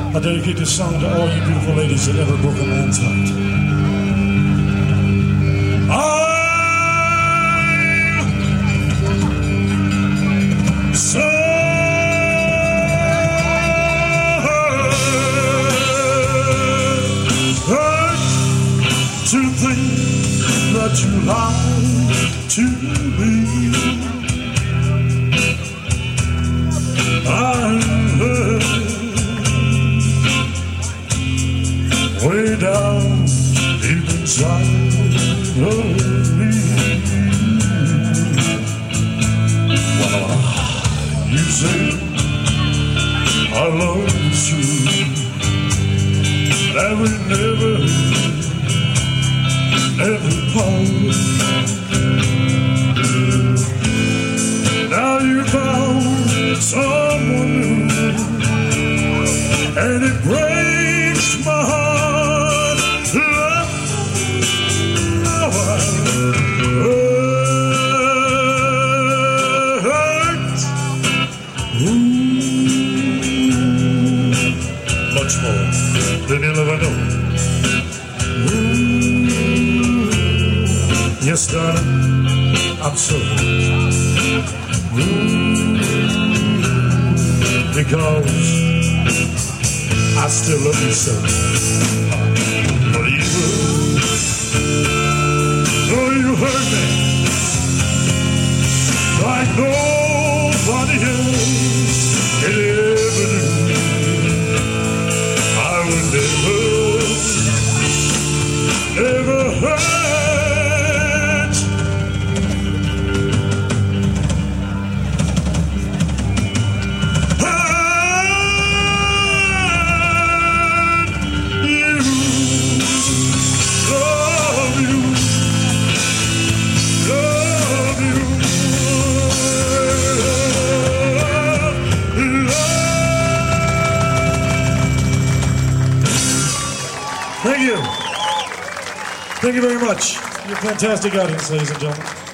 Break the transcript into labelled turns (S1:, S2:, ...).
S1: I dedicate this song to all you beautiful ladies that ever broke a man's heart. I'm so hurt to think that you lied to me. I'm hurt way down deep inside of me. Well, you say our love is true, that we never part. Now you found someone new, and it breaks my heart. Now I hurt much more than you'll ever know. Yes, darling, I'm so because I still love you so. But you hurt me like nobody else can ever do. I would never hurt. Thank you. Thank you very much. You're a fantastic audience, ladies and gentlemen.